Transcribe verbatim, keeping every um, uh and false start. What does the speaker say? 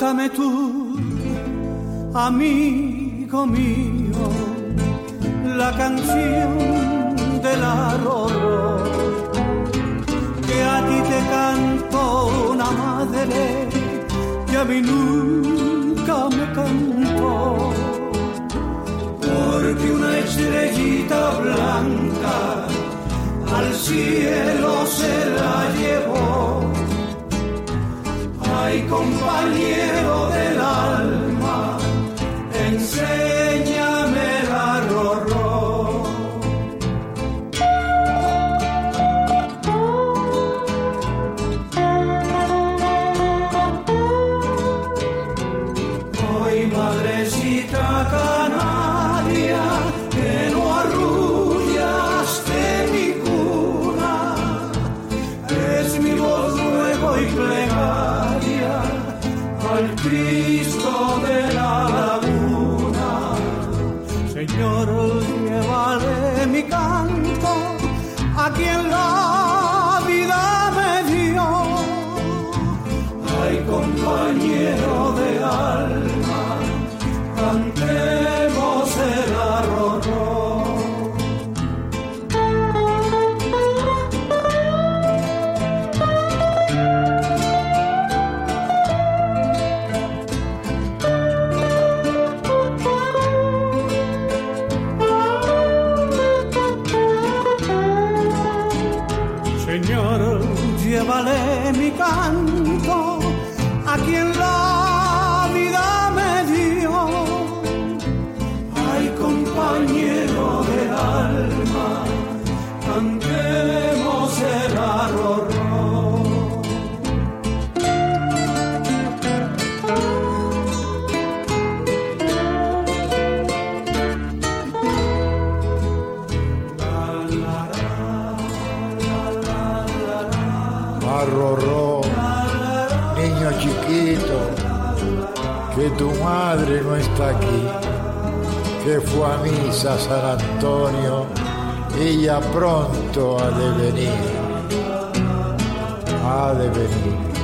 Cántame tú, amigo mío, la canción del arroyo que a ti te cantó una madre que a mí nunca me cantó, porque una estrellita blanca al cielo se la llevó. Ay, compañero del alma, enséñame la rorró. Hoy, madrecita canaria, que no arrullaste mi cuna, es mi voz ruego y plegaria al Cristo de la laguna. Señor, llévale mi canto a quien la vida me dio. Ay, compañero de alma, cantemos el arroyo. Señor, llévale mi canto a quien la vida me dio. Ay, compañero del alma, cantemos el arroyo. Arrorró, niño chiquito, que tu madre no está aquí, que fue a misa a San Antonio, ella pronto ha de venir, ha de venir.